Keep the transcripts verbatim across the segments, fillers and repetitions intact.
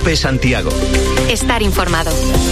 COPE Santiago. Estar informado.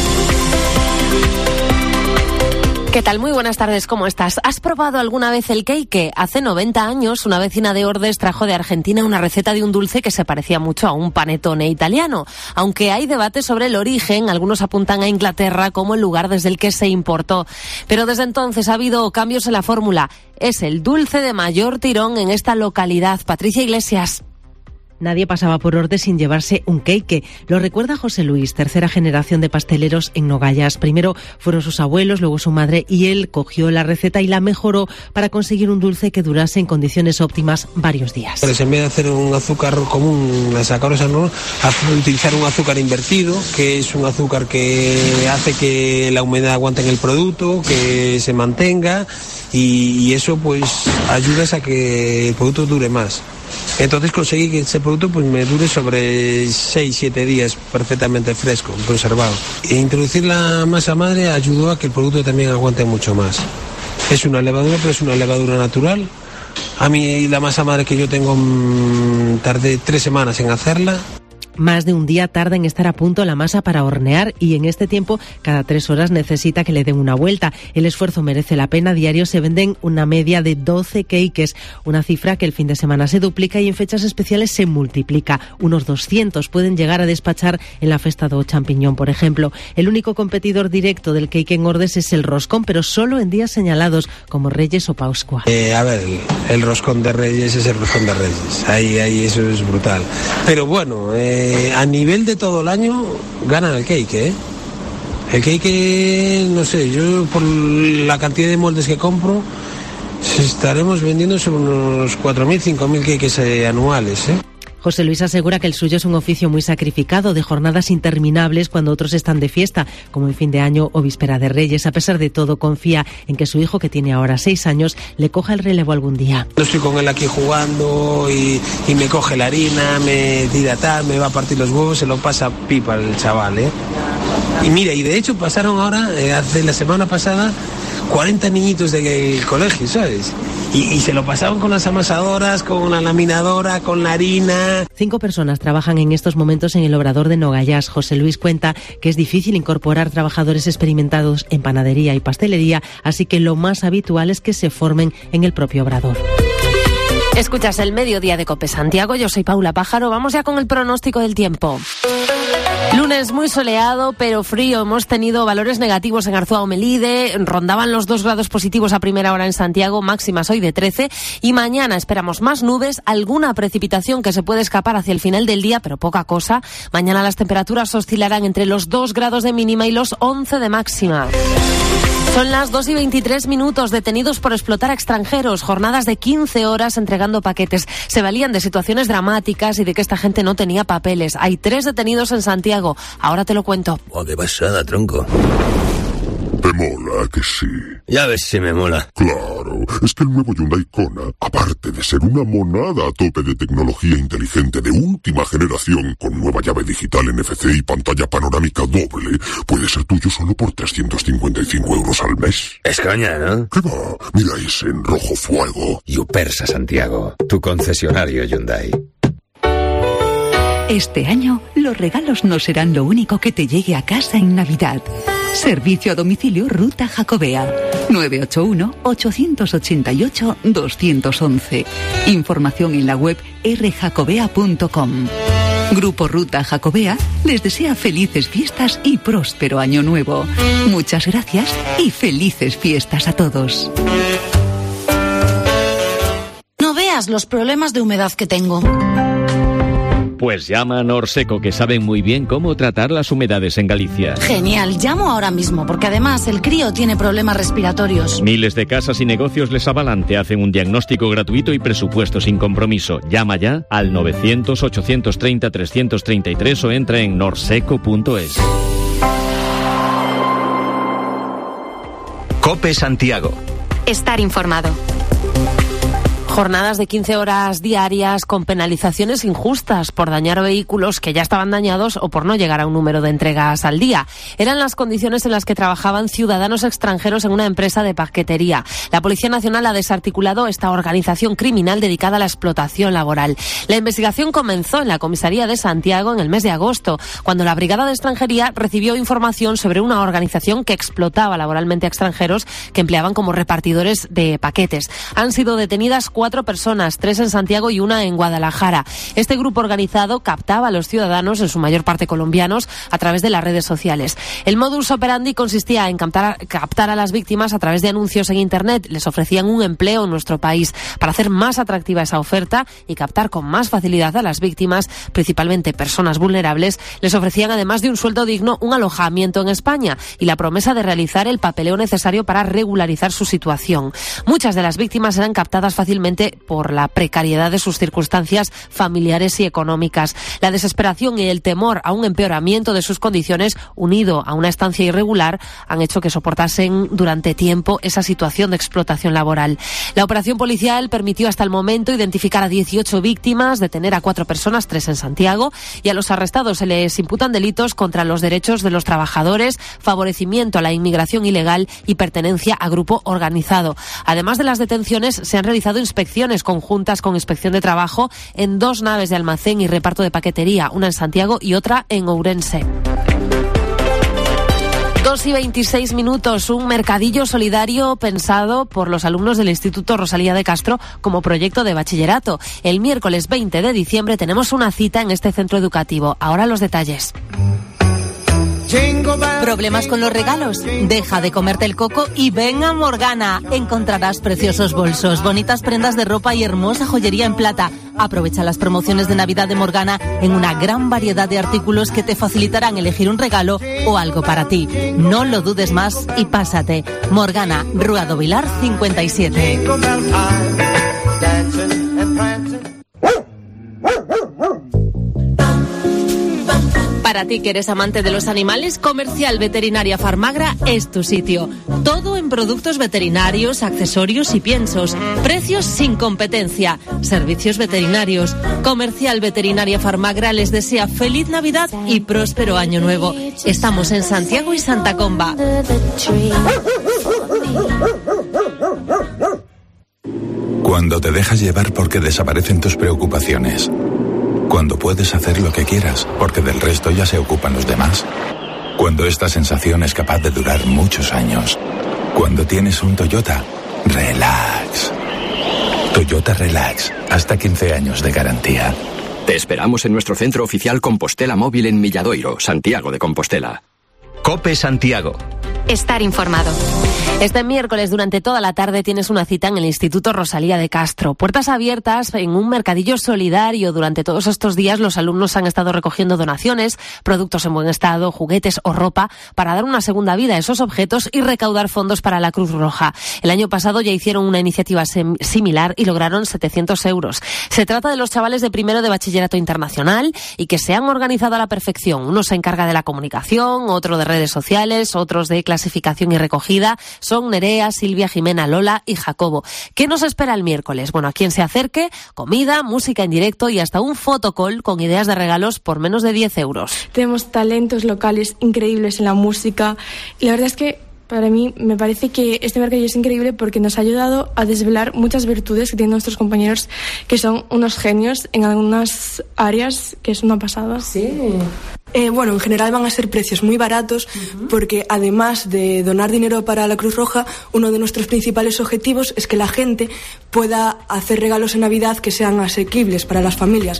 ¿Qué tal? Muy buenas tardes, ¿cómo estás? ¿Has probado alguna vez el cake? Hace noventa años, una vecina de Ordes trajo de Argentina una receta de un dulce que se parecía mucho a un panettone italiano. Aunque hay debate sobre el origen, algunos apuntan a Inglaterra como el lugar desde el que se importó. Pero desde entonces ha habido cambios en la fórmula. Es el dulce de mayor tirón en esta localidad. Patricia Iglesias. Nadie pasaba por Ordes sin llevarse un cake. Lo recuerda José Luis, tercera generación de pasteleros en Nogayas. Primero fueron sus abuelos, luego su madre, y él cogió la receta y la mejoró para conseguir un dulce que durase en condiciones óptimas varios días. Pues en vez de hacer un azúcar común, la sacaros a no, utilizar un azúcar invertido, que es un azúcar que hace que la humedad aguante en el producto, que se mantenga, y, y eso pues ayuda a que el producto dure más. Entonces conseguí que ese producto pues me dure sobre seis siete días perfectamente fresco, conservado. E introducir la masa madre ayudó a que el producto también aguante mucho más. Es una levadura, pero es una levadura natural. A mí la masa madre que yo tengo mmm, tardé tres semanas en hacerla. Más de un día tarda en estar a punto la masa para hornear y en este tiempo cada tres horas necesita que le den una vuelta. El esfuerzo merece la pena. Diario se venden una media de doce cakes, una cifra que el fin de semana se duplica y en fechas especiales se multiplica. Unos doscientos pueden llegar a despachar en la Festa do Champiñón, por ejemplo. El único competidor directo del cake en Ordes es el roscón, pero solo en días señalados como Reyes o Pascua. Eh, a ver, el, el roscón de Reyes es el roscón de Reyes. Ahí, ahí eso es brutal. Pero bueno, eh, Eh, a nivel de todo el año ganan el cake, ¿eh? El cake, no sé, yo por la cantidad de moldes que compro estaremos vendiendo sobre unos cuatro mil, cinco mil cakes eh, anuales, ¿eh? José Luis asegura que el suyo es un oficio muy sacrificado, de jornadas interminables cuando otros están de fiesta, como en fin de año o víspera de Reyes. A pesar de todo, confía en que su hijo, que tiene ahora seis años, le coja el relevo algún día. Yo estoy con él aquí jugando y, y me coge la harina, me tira tal, me va a partir los huevos, se lo pasa pipa el chaval, ¿eh? Y mira, y de hecho pasaron ahora, eh, hace la semana pasada, cuarenta niñitos del colegio, ¿sabes? Y, y se lo pasaban con las amasadoras, con la laminadora, con la harina. Cinco personas trabajan en estos momentos en el obrador de Nogayas. José Luis cuenta que es difícil incorporar trabajadores experimentados en panadería y pastelería, así que lo más habitual es que se formen en el propio obrador. Escuchas el Mediodía de COPE Santiago, yo soy Paula Pájaro. Vamos ya con el pronóstico del tiempo. Lunes muy soleado, pero frío. Hemos tenido valores negativos en Arzúa o Melide, rondaban los dos grados positivos a primera hora en Santiago, máximas hoy de trece, y mañana esperamos más nubes, alguna precipitación que se puede escapar hacia el final del día, pero poca cosa. Mañana las temperaturas oscilarán entre los dos grados de mínima y los once de máxima. Son las dos y veintitrés minutos, detenidos por explotar a extranjeros, jornadas de quince horas entregando paquetes. Se valían de situaciones dramáticas y de que esta gente no tenía papeles. Hay tres detenidos en Santiago. Ahora te lo cuento. Oh, qué pasada, tronco. ¿Te mola que sí? Ya ves si me mola. Claro, es que el nuevo Hyundai Kona, aparte de ser una monada a tope de tecnología inteligente de última generación, con nueva llave digital N F C y pantalla panorámica doble, puede ser tuyo solo por trescientos cincuenta y cinco euros al mes. Es coña, ¿no? ¿Qué va? Mira ese en rojo fuego. Yupersa Santiago, tu concesionario Hyundai. Este año, los regalos no serán lo único que te llegue a casa en Navidad. Servicio a domicilio Ruta Jacobea. nueve ocho uno, ocho ocho ocho, dos uno uno. Información en la web r jacobea punto com. Grupo Ruta Jacobea les desea felices fiestas y próspero año nuevo. Muchas gracias y felices fiestas a todos. No veas los problemas de humedad que tengo. Pues llama a Norseco, que saben muy bien cómo tratar las humedades en Galicia. Genial, llamo ahora mismo, porque además el crío tiene problemas respiratorios. Miles de casas y negocios les avalan, te hacen un diagnóstico gratuito y presupuesto sin compromiso. Llama ya al novecientos, ochocientos treinta, trescientos treinta y tres o entra en norseco punto es. COPE Santiago. Estar informado. Jornadas de quince horas diarias con penalizaciones injustas por dañar vehículos que ya estaban dañados o por no llegar a un número de entregas al día. Eran las condiciones en las que trabajaban ciudadanos extranjeros en una empresa de paquetería. La Policía Nacional ha desarticulado esta organización criminal dedicada a la explotación laboral. La investigación comenzó en la comisaría de Santiago en el mes de agosto, cuando la Brigada de Extranjería recibió información sobre una organización que explotaba laboralmente a extranjeros que empleaban como repartidores de paquetes. Han sido detenidas cuatro personas, tres en Santiago y una en Guadalajara. Este grupo organizado captaba a los ciudadanos, en su mayor parte colombianos, a través de las redes sociales. El modus operandi consistía en captar, captar a las víctimas a través de anuncios en Internet. Les ofrecían un empleo en nuestro país para hacer más atractiva esa oferta y captar con más facilidad a las víctimas, principalmente personas vulnerables. Les ofrecían, además de un sueldo digno, un alojamiento en España y la promesa de realizar el papeleo necesario para regularizar su situación. Muchas de las víctimas eran captadas fácilmente por la precariedad de sus circunstancias familiares y económicas. La desesperación y el temor a un empeoramiento de sus condiciones, unido a una estancia irregular, han hecho que soportasen durante tiempo esa situación de explotación laboral. La operación policial permitió hasta el momento identificar a dieciocho víctimas, detener a cuatro personas, tres en Santiago, y a los arrestados se les imputan delitos contra los derechos de los trabajadores, favorecimiento a la inmigración ilegal y pertenencia a grupo organizado. Además de las detenciones, se han realizado inspecciones conjuntas con Inspección de Trabajo en dos naves de almacén y reparto de paquetería, una en Santiago y otra en Ourense. Dos y veintiséis minutos, un mercadillo solidario pensado por los alumnos del Instituto Rosalía de Castro como proyecto de bachillerato. El miércoles veinte de diciembre tenemos una cita en este centro educativo. Ahora los detalles. ¿Problemas con los regalos? Deja de comerte el coco y ven a Morgana. Encontrarás preciosos bolsos, bonitas prendas de ropa y hermosa joyería en plata. Aprovecha las promociones de Navidad de Morgana en una gran variedad de artículos que te facilitarán elegir un regalo o algo para ti. No lo dudes más y pásate. Morgana, Rua do Vilar cincuenta y siete. Para ti que eres amante de los animales, Comercial Veterinaria Farmagra es tu sitio. Todo en productos veterinarios, accesorios y piensos. Precios sin competencia. Servicios veterinarios. Comercial Veterinaria Farmagra les desea feliz Navidad y próspero año nuevo. Estamos en Santiago y Santa Comba. Cuando te dejas llevar porque desaparecen tus preocupaciones. Cuando puedes hacer lo que quieras, porque del resto ya se ocupan los demás. Cuando esta sensación es capaz de durar muchos años. Cuando tienes un Toyota, relax. Toyota Relax, hasta quince años de garantía. Te esperamos en nuestro centro oficial Compostela Móvil en Milladoiro, Santiago de Compostela. COPE Santiago. Estar informado. Este miércoles durante toda la tarde tienes una cita en el Instituto Rosalía de Castro. Puertas abiertas en un mercadillo solidario. Durante todos estos días los alumnos han estado recogiendo donaciones, productos en buen estado, juguetes o ropa para dar una segunda vida a esos objetos y recaudar fondos para la Cruz Roja. El año pasado ya hicieron una iniciativa sem- similar y lograron setecientos euros. Se trata de los chavales de primero de Bachillerato Internacional y que se han organizado a la perfección. Uno se encarga de la comunicación, otro de redes sociales, otros de clasificación y recogida. Son Nerea, Silvia, Jimena, Lola y Jacobo. ¿Qué nos espera el miércoles? Bueno, a quien se acerque, comida, música en directo y hasta un photocall con ideas de regalos por menos de diez euros. Tenemos talentos locales increíbles en la música y la verdad es que para mí me parece que este mercadillo es increíble porque nos ha ayudado a desvelar muchas virtudes que tienen nuestros compañeros, que son unos genios en algunas áreas, que es una pasada. Sí. Eh, bueno, en general van a ser precios muy baratos, uh-huh. porque además de donar dinero para la Cruz Roja, uno de nuestros principales objetivos es que la gente pueda hacer regalos en Navidad que sean asequibles para las familias.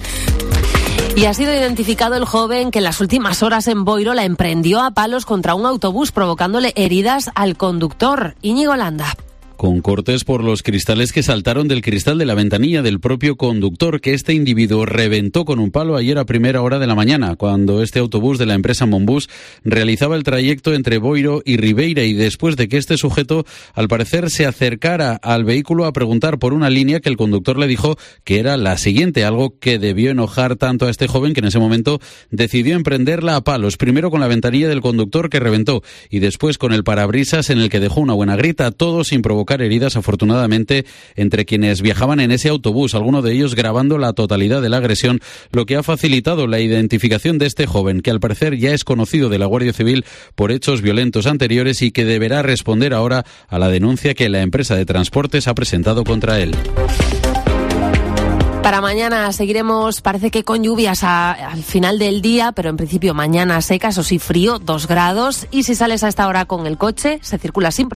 Y ha sido identificado el joven que en las últimas horas en Boiro la emprendió a palos contra un autobús, provocándole heridas al conductor. Íñigo Landa. Con cortes por los cristales que saltaron del cristal de la ventanilla del propio conductor, que este individuo reventó con un palo ayer a primera hora de la mañana, cuando este autobús de la empresa Monbus realizaba el trayecto entre Boiro y Ribeira, y después de que este sujeto, al parecer, se acercara al vehículo a preguntar por una línea que el conductor le dijo que era la siguiente, algo que debió enojar tanto a este joven que en ese momento decidió emprenderla a palos, primero con la ventanilla del conductor que reventó y después con el parabrisas en el que dejó una buena grita, todo sin provocar provocar heridas, afortunadamente, entre quienes viajaban en ese autobús, algunos de ellos grabando la totalidad de la agresión, lo que ha facilitado la identificación de este joven, que al parecer ya es conocido de la Guardia Civil por hechos violentos anteriores y que deberá responder ahora a la denuncia que la empresa de transportes ha presentado contra él. Para mañana seguiremos, parece que con lluvias a, al final del día, pero en principio mañana seca, eso sí, frío, dos grados. Y si sales a esta hora con el coche, se circula sin